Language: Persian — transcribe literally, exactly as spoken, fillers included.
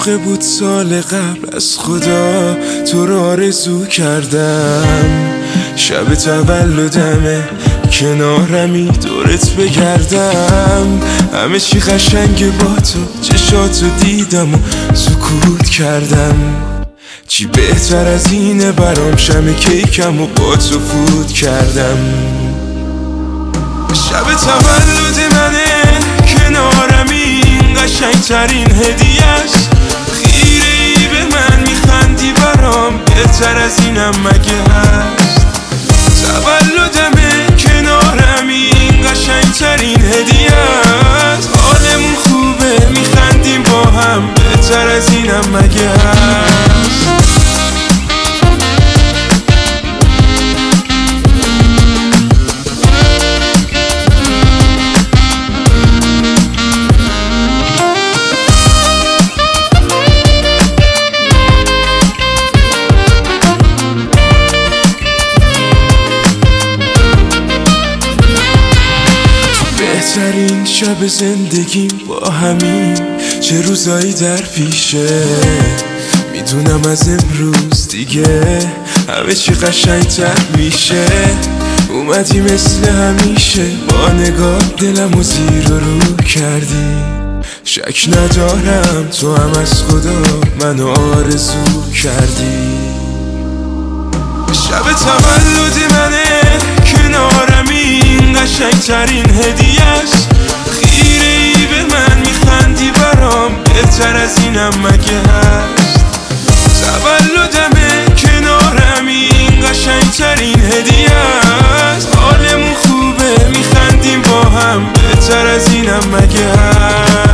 موقع بود سال قبل از خدا تو رو آرزو کردم، شب تولدمه کنارمی دورت بگردم، همه چی قشنگه با تو، چشاتو دیدم و سکوت کردم، چی بهتر از اینه برام شم کیکم و با تو فوت کردم. شب تولد منه کنارمی قشنگترین هدیه‌ست، خیره ای به من میخندی برام بهتر از اینم مگه هست؟ تولدمه کنارمی قشنگترین هدیه‌ست، حالمون خوبه میخندیم با هم بهتر از اینم مگه هست؟ بهترین شب زندگیم با همین چه روزایی در پیشه، میدونم از امروز دیگه همه چی قشنگتر میشه، اومدی مثل همیشه با نگاه دلمو زیر و رو کردی، شک ندارم تو هم از خدا منو آرزو کردی. شب تولد منه کنارمی قشنگترین هدیه‌ست، خیره ای به من میخندی برام بهتر از اینم مگه هست؟ تولدمه کنارمی قشنگترین هدیه‌ست، حالمون خوبه میخندیم با هم بهتر از اینم مگه هست؟